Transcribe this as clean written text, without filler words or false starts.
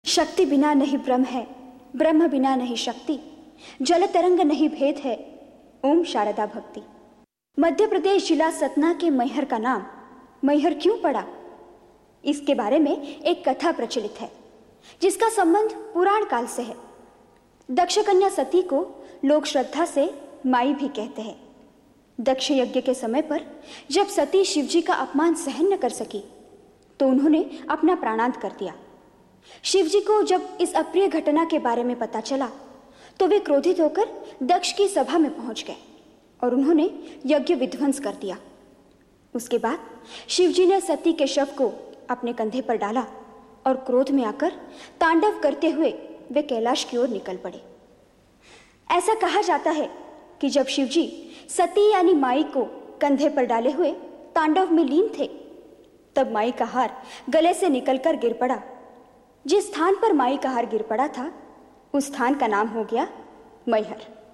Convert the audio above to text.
शक्ति बिना नहीं ब्रह्म है, ब्रह्म बिना नहीं शक्ति, जल तरंग नहीं भेद है, ओम शारदा भक्ति। मध्य प्रदेश जिला सतना के मैहर का नाम मैहर क्यों पड़ा, इसके बारे में एक कथा प्रचलित है जिसका संबंध पुराण काल से है। दक्ष कन्या सती को लोग श्रद्धा से माई भी कहते हैं। दक्ष यज्ञ के समय पर जब सती शिवजी का अपमान सहन न कर सकी तो उन्होंने अपना प्राणांत कर दिया। शिवजी को जब इस अप्रिय घटना के बारे में पता चला तो वे क्रोधित होकर दक्ष की सभा में पहुंच गए और उन्होंने यज्ञ विध्वंस कर दिया। उसके बाद शिवजी ने सती के शव को अपने कंधे पर डाला और क्रोध में आकर तांडव करते हुए वे कैलाश की ओर निकल पड़े। ऐसा कहा जाता है कि जब शिवजी सती यानी माई को कंधे पर डाले हुए तांडव में लीन थे तब माई का हार गले से निकलकर गिर पड़ा। जिस स्थान पर माई का हार गिर पड़ा था उस स्थान का नाम हो गया मैहर।